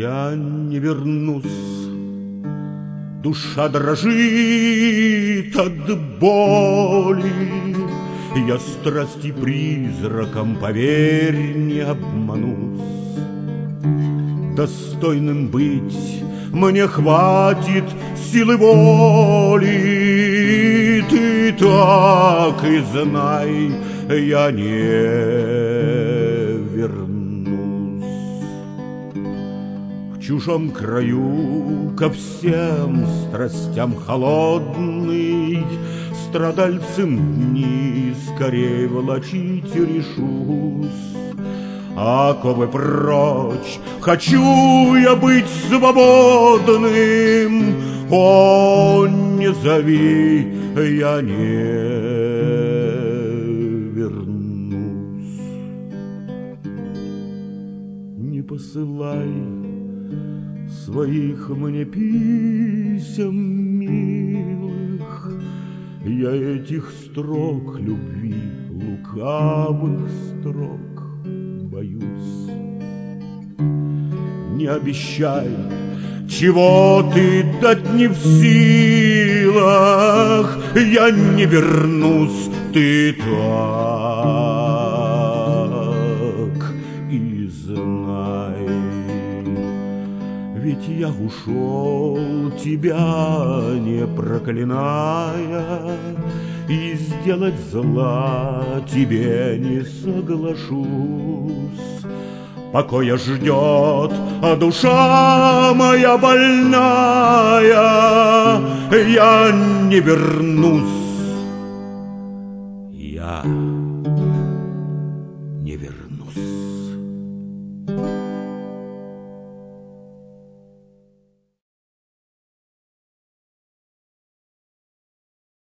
Я не вернусь, душа дрожит от боли. Я страсти призраком, поверь, не обманусь. Достойным быть мне хватит силы воли. Ты так и знай, я не вернусь. В чужом краю ко всем страстям холодный, страдальцем дни скорей волочить решусь. Оковы прочь, хочу я быть свободным. О, не зови, я не вернусь. Не посылай своих мне писем милых, я этих строк любви, лукавых строк, боюсь. Не обещай, чего ты дать не в силах. Я не вернусь, ты так и знай. Ведь я ушел, тебя не проклиная, и сделать зла тебе не соглашусь. Покоя ждет, а душа моя больная. Я не вернусь, я